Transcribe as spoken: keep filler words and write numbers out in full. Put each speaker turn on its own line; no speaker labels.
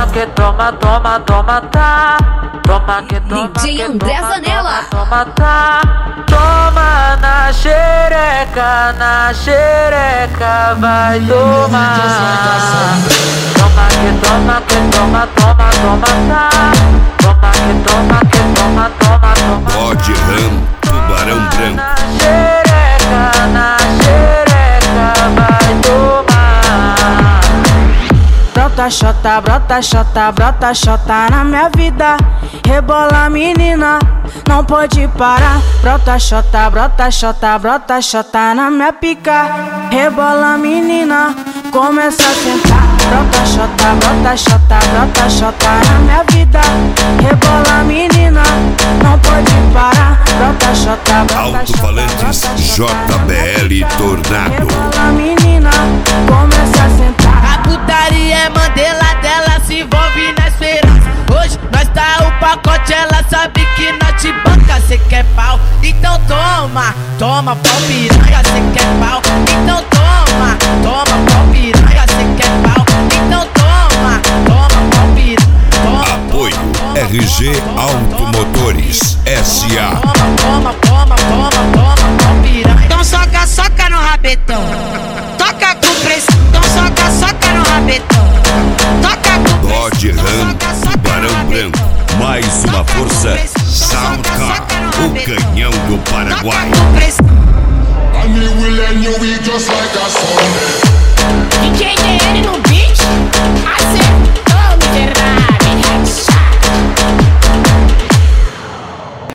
toma que toma, toma, toma, tá. Toma que toma,
D J
que
André
toma,
Zanella.
toma, toma, tá. Toma na xereca, na xereca, vai tomar. Toma que toma, que toma, toma, toma, tá. Toma que toma, que toma, toma, toma.
Pod Ram, Tubarão Branco.
Na xereca, na xereca, vai tomar.
Brota xota, brota xota, brota xota na minha vida. Rebola menina, não pode parar. Brota xota, brota xota, brota xota na minha pica. Rebola menina, começa a sentar. Brota xota, brota xota, brota xota na minha vida. Rebola menina, não pode parar. Brota xota, brota xota,
Alto-falantes J B L Tornado.
Rebola menina, começa a sentar.
A putaria é Mandela dela, se envolve na esperança. Hoje nós tá o pacote, ela sabe que nós te banca. Cê quer pau? Então toma, toma pau piranha. Cê quer pau? Então toma, toma pau piranha. Cê quer pau? Então toma, toma pau piranha.
Apoio R G Automotores S A.
Toma, toma, toma, toma, toma pau piranha.
Então soca, soca no rabetão. Toca com pressão. Então soca, soca no rabetão. Toca com pressão.
Pod Ram, Tubarão Branco. Mais uma força, Soundcar, o canhão do Paraguai.
And we will end you with just like a song.
D J D N no beat.